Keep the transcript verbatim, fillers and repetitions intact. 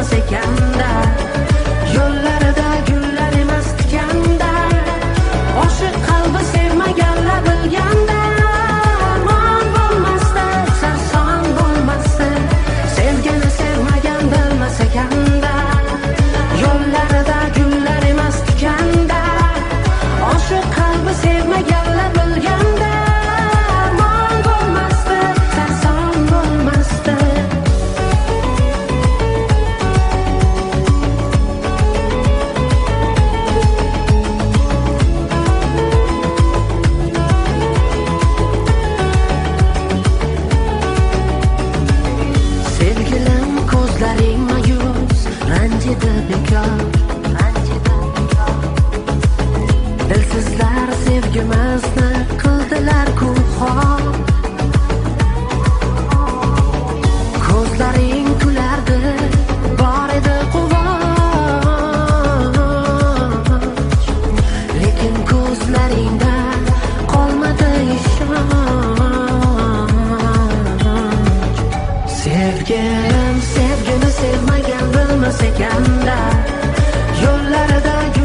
bilmas ekanda, yo'llarida gullar emas tikanda, oshiq qalbi sevmaganlar bilganda, armon bo'lmasdi, sarson bo'lmasdi, sevgini sevmagan bilmas ekanda, yo'llarida gullar emas tikanda, oshiq qalbi sevmaganlar bilganda, armon bo'lmasdi, sarson bo'lmasdi. Sevgilim ko'zlaring mayus, ranjida bekor, dilsizlar sevgimizni qildilar-ku xor. Ko'zlaring kulardi, bor edi quvonch, lekin ko'zlaringda qolmadi ishonch. Sevgim sevgini sevmagan bilmas ekanda, yo'llarida